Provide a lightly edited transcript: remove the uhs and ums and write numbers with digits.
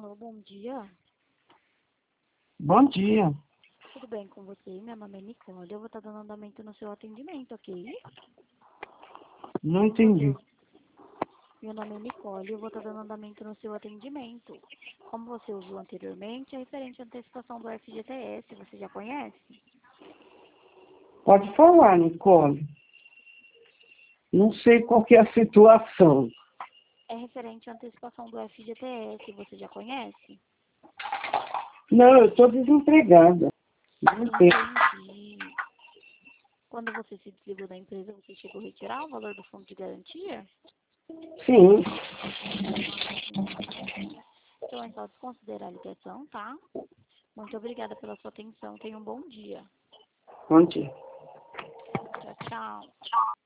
Alô, bom dia. Bom dia. Tudo bem com você? Meu nome é Nicole. Eu vou estar dando andamento no seu atendimento, ok? Não Como você... entendi. Meu nome é Nicole. Eu vou estar dando andamento no seu atendimento. Como você ouviu anteriormente, é referente à antecipação do FGTS. Você já conhece? Pode falar, Nicole. Não sei qual que é a situação. É referente à antecipação do FGTS. Você já conhece? Não, eu estou desempregada. Não tem. Entendi. Quando você se desligou da empresa, você chegou a retirar o valor do fundo de garantia? Sim. Então é só desconsiderar a ligação, tá? Muito obrigada pela sua atenção. Tenha um bom dia. Bom dia. Tchau, tchau.